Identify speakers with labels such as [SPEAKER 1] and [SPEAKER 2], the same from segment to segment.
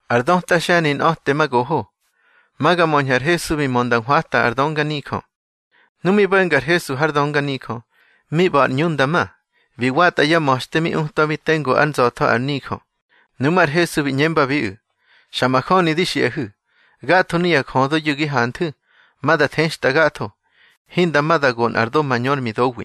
[SPEAKER 1] Ardon tashanin ohte magoho. Maga monjar Jesu mi mondan huasta ardonga niko. Numi bengar Jesu hardonga niko. Mi bar nyundama. Viwata ya moste mi untomi tengo anzoto arniko. Numar Jesu vi nyemba viu. Shamakoni dishi ehu. Gato ni akodo yugi hantu. Mada tenshta gato. Hinda mada gon ardo manyor mi dowi.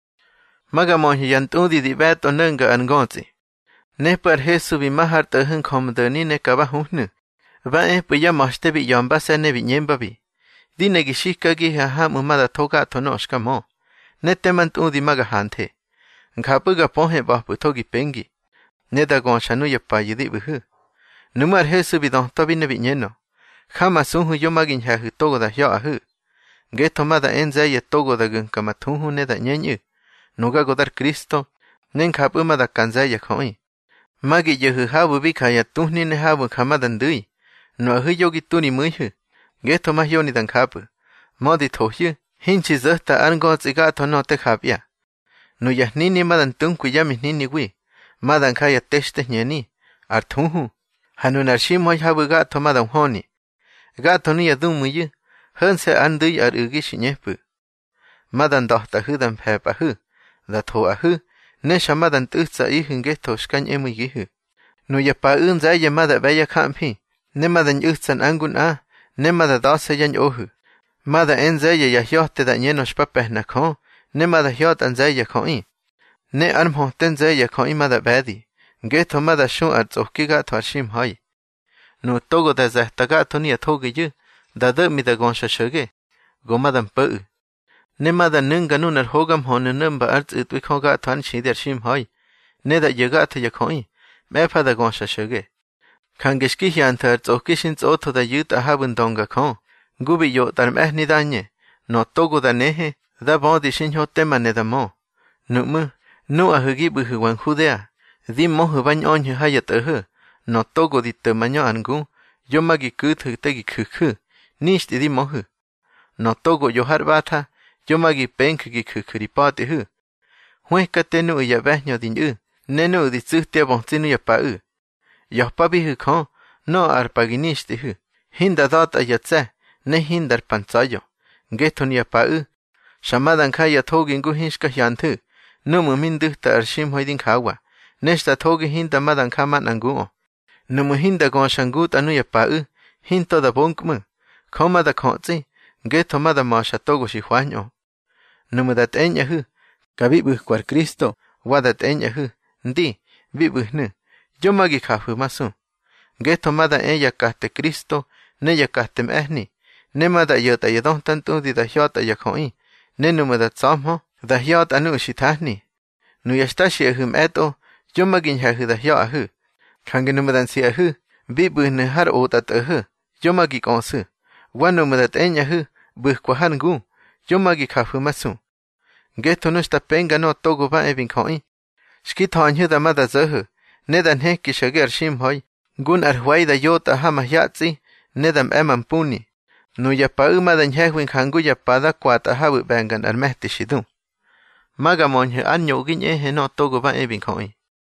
[SPEAKER 1] Maga monji yantudi di beto nunga angonzi. Nepar Jesu vi mahar tahun komdani ne kabahunu. Va ya moste vi yomba sene vi nyemba vi. Dine gishika gi hamu mada togato noshka mo. Netemant udi maga hante. Nkapuga pohe bahpu togi pengi. Neda gon shanu ya payidi buhu. Numar Jesu vi don tobi ne vi nyeno. Hama sunhu yomagin hahu togo da hyo ahu. Geto mada enze ye togo da gun kamatunhu neda nyenyu. Nuga godar Kristo. Nen kapu mada kanze ya koi. Magi yehu habu bika ya tuhni ne habu kamadan dui. No ahu yogi tuni muihu. Geto mah yoni dan kapu. Modi tohyu. Hinchi zahta angoz igato no te kapya. No yahnini madan tunku yami nini wi. Madan kaya teshte nyeni. Artunhu. Hanunar shimoy habu gato madan honi. Gato ni yadun muyu. Hanse andui ar ugish nyepu. Madan dohta hudan pepa hu. Da to ahu. Nesha madan tutsa ihun geto shkan emu yihu. No yapa unza ya mada baya kampi. Ne madan utsan angun a. Ne mada dasa yan ohu. Mada enzeya ya hyote da nyeno shpapeh na ko. Ne mada hyot anzeya koi. Ne armhoten zeya koi mada bedi. Geto mada shun ar tsohki gato ar shim hoi. No togo da zahta gato ni atogi yu. Da mi da gonsha shoge. Go madan pau. Ne mada nunga nun ar hogam honu numba ar tsitwik ho gato an shidi ar shim hoi. Ne da yagato ya koi. Mepa da gonsha shoge. Kangeshki hyanta ar tsohki shin tsoto da yut ahabun donga ko. Gubi yo tarm ni dañe. No togo da nehe. Da bodi shin ho tema ne da mo. Numu. Nu ahugi buhu wan judea. Di mohu bañ onyu hayat ahu. No togo di temaño angu. Yo magi kuthu tegi kukhu. Nishti di mohu. No togo yo harbata. Yo magi penk gi kukuripati hu. Hueka tenu ya behño din u. Nenu di tsuhtia bonzinu ya pa u. Yo pabi hu kon. No arpaginishti hu. Hinda dot ayatse. Ne hindar panzayo. Geto ni pa u. Shamadan kaya togi ngu hinshka hyantu. Numu minduhta arshim hoidin kawa. Neshta togi hinda madan kaman anguo. Numu hinda gonshangut anu ya pa u. Hinto da bonkmu. Koma da kotzi. Geto mada masha togo shihuaño. Numu dat enya hu. Kabibuh kwar Kristo. Wadat enya hu. Ndi. Bibuh nu. Yo magi kafu masu. Geto mada enya kahte Kristo. Neya kahtem ehni. Ne mada yota yadon tantu di da hyota yakoi. Ne numu dat samho. Da hyot anu shitahni. Nu yashtashi ahum eto. Yo magin hahu da hyo ahu. Kange numu dan si ahu. Bibuh nu har otat ahu. Yo magi konsu. Wanu dat enya hu. Buh kwa hangu. Yo magi kafu masu. Geto nushta penga no togo ba evin koi. Shkito anhu da mada zahu. Nedan heki shager shim hoi. Gun arhuay da yota hama hyatsi. Nedam eman puni. Nu yapa madan hehwin hangu yapa da kwata hawu bengan armehti shidu. Maga monhe anyo gin ehe no togo ba evin koi.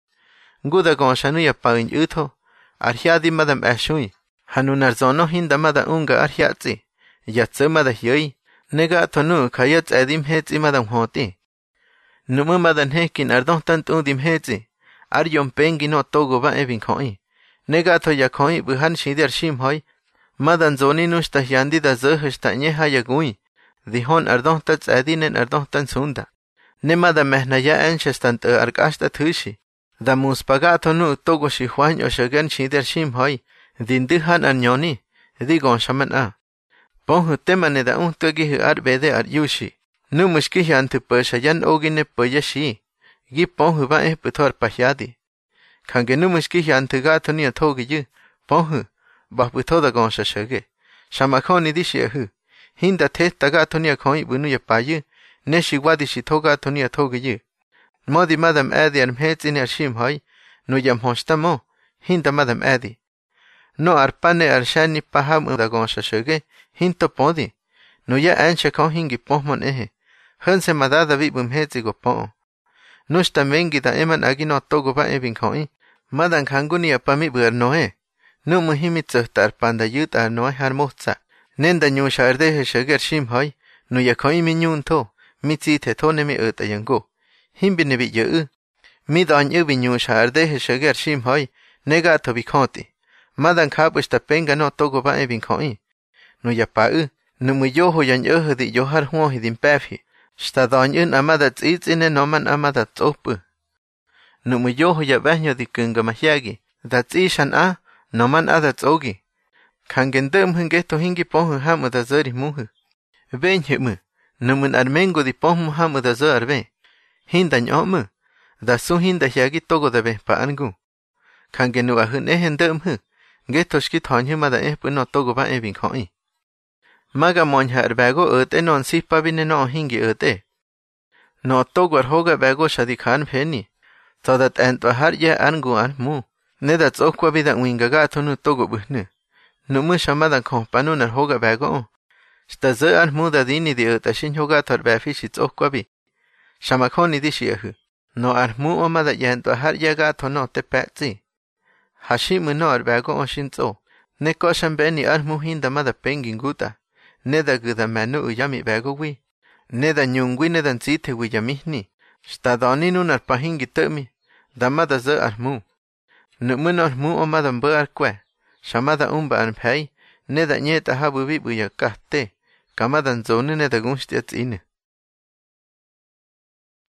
[SPEAKER 1] Guda gonshanu yapa in uto. Arhyadi madam eshui. Hanunar zono hinda mada unga arhyatsi. Yatsu mada hyoi. Nega tonu kayats edim hetsi madam hoti. Numu madan hekin ardon tant udim hetsi. Aryon pengi no togo ba evin koi. Nega to yakoi buhan shidir shim hoi. Madan zoni nushta hyandi da zahashta nyeha yagui. Dihon ardon tats edinen ardon tan sunda. Ne mada mehna ya enshestant arkashta tushi. Da muspagato nu togo shihuan o shagan shidir shim hoi. Dinduhan anyoni. Digon shaman a. Ponhu temane da untogihu arbede ar yushi. Nu mushkihi antupashayan ogine payashi. Gi ponhu ba putor pahyadi. Kange nu mushkihi antugato ni atogi yu. Ponhu. Bahpu toda gonsha shage. Shamakoni dishi ahu. Hinda teta gato ni akoi bunu ya payu. Neshi wadishi toga to ni atogi yu. Modi madam adi armhetsi ni arshim hoi. Nu yam honshta mo. Hinda madam adi. No arpane arshani paham da gonsha shage. Hinto podi. Nu ya ansha kon hingi pohmon ehe. Hanse madada vi bumhetsi go po. Nushta mengi da eman agi no togo ba evin koi. Madan kanguni apami buer noe. Numu himi tsuhtar panda yut ar noy har mohtsa. Nenda nyu sharde he shagar shim hoy. Nu yakoi mi nyun to. Mi te to ne mi yango. Himbi ne bi yu. Mi dan yu bi nyu sharde he shagar shim hoy. Nega to bi konti. Madan kabush ta penga no togo ba e bin koi. Nu ya pa numu yoho yan di johar huo hidin pefi. Sta dan yun amada tzine noman amada tsopu. Numu yoho ya bahnyo di kunga mahyagi. Da tzishan noman ada tsogi. Kangen dem hungeto hingi pohu hamu da zeri muhu. Ben himu. Numun armengo di pohu hamu da zer arbe. Hindan omu. Da su hinda hyagi togo da be pa angu. Kangen nu ahun ehen dem hu. Geto shkit honyu mada no togo ba bin koi. Maga monja arbego non sipa bine no hingi No togo hoga bego shadikan pheni. Todat entwa har ye angu mu. Neda tsokwa bida wingaga tonu togo buhnu. Numu shamada kompanu nar hoga bego. Sta ze muda dini di shin hoga tar bafi shi tsokwa bi. Shamakoni di shi No mu omada yentwa har ye ga tono te petzi. Hashimu no arbego shin tso. Neko shambeni mu hinda mada pengin guta. Neda guda manu uyami bego wi. Neda nyungwi neda nzite wiyamihni. Sta doni nunar pahingi temi. Damada ze mu. Numu mu omada mba kwe. Shamada umba pay. Neda nyeta habu bibu ya kahte. Kamadan zonu neda gunshti ine.